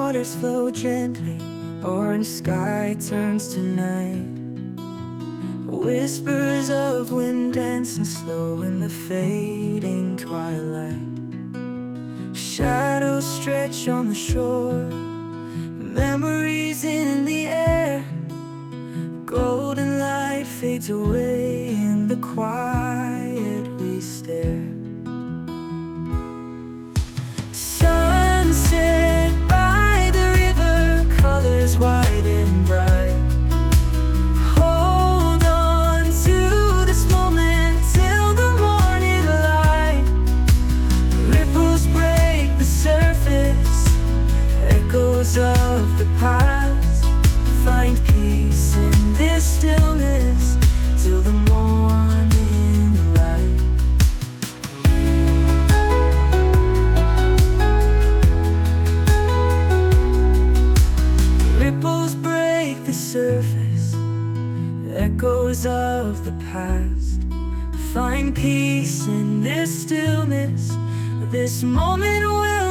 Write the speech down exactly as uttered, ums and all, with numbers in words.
waters flow gently, orange sky turns to night. Whispers of wind dancing slow in the fading twilight. Shadows stretch on the shore, memories in the air. Golden light fades away in the quiet we stare. Sunset by the river, colors white and bright. Hold on to this moment till the morning light. Ripples break the surface, echoes of the past. Find peace in this stillness till the morning light. Ripples break the surface, echoes of the past. Find peace in this stillness, this moment will